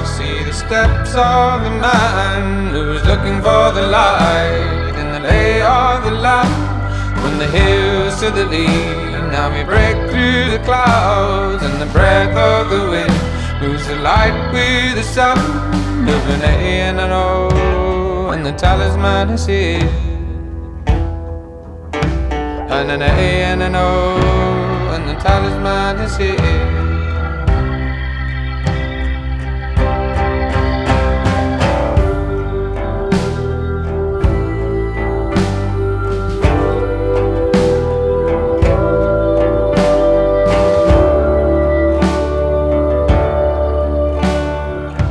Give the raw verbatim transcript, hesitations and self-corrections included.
see the steps of the man who's looking for the light in the lay of the land. When the hills to the lee, now we break through the clouds, and the breath of the wind moves the light with the sound of an A and an O, and the talisman is here. And an A and an O, and the talisman is here.